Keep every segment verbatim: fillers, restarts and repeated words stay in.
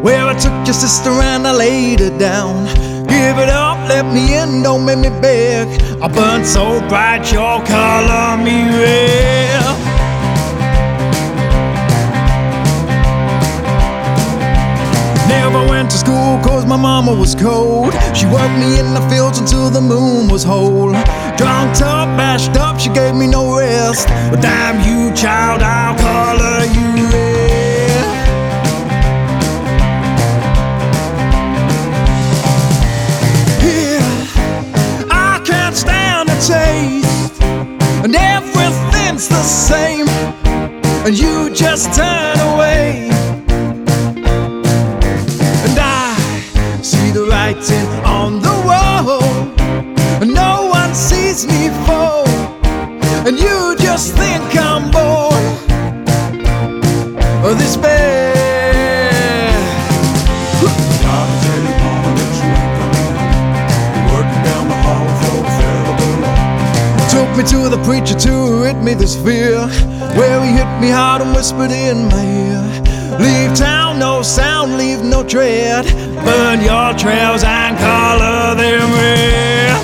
where I took your sister and I laid her down. Give it up, let me in, don't make me beg. I burn so bright, your color me red. Never went to school cause my mama was cold. She worked me in the fields until the moon was whole. Drunk up, bashed up, she gave me no rest. But damn you, child, I'll color you red. Yeah, I can't stand the taste, and everything's the same, and you just turn away. The writing on the wall, and no one sees me fall, and you just think I'm born of this bad. Gotta tell you, mama, that you ain't coming home. You're working down the hall for a fella below. Took me to the preacher to rid me this fear, where he hit me hard and whispered in my ear. Leave town, no sound, leave no tread. Burn your trails and color them red.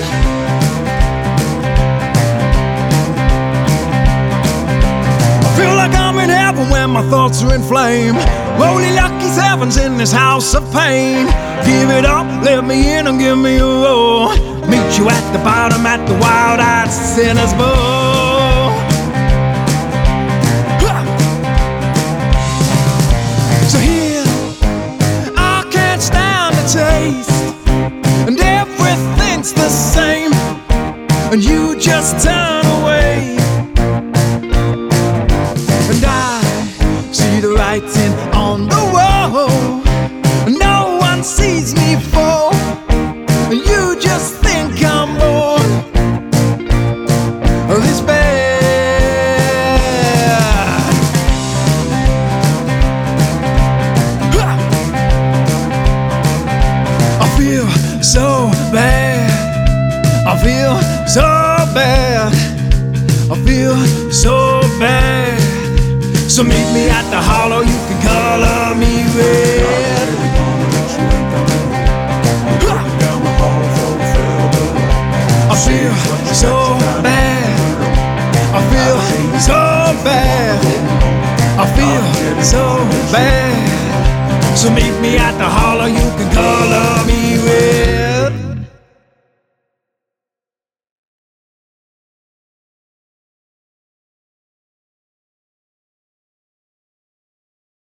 I feel like I'm in heaven when my thoughts are in flame. Holy lucky's heaven's in this house of pain. Give it up, let me in and give me a roll. Meet you at the bottom at the wild-eyed sinner's bowl. So here, I can't stand the taste, and everything's the same, and you just turn away. And I see the writing on the wall, and no one sees me fall, and you just think I'm born of this bad. I feel so bad, I feel so bad, I feel so bad. So meet me at the hollow, you can color me red. I feel so bad, I feel so bad, I feel so bad. So meet me at the hollow, you can color me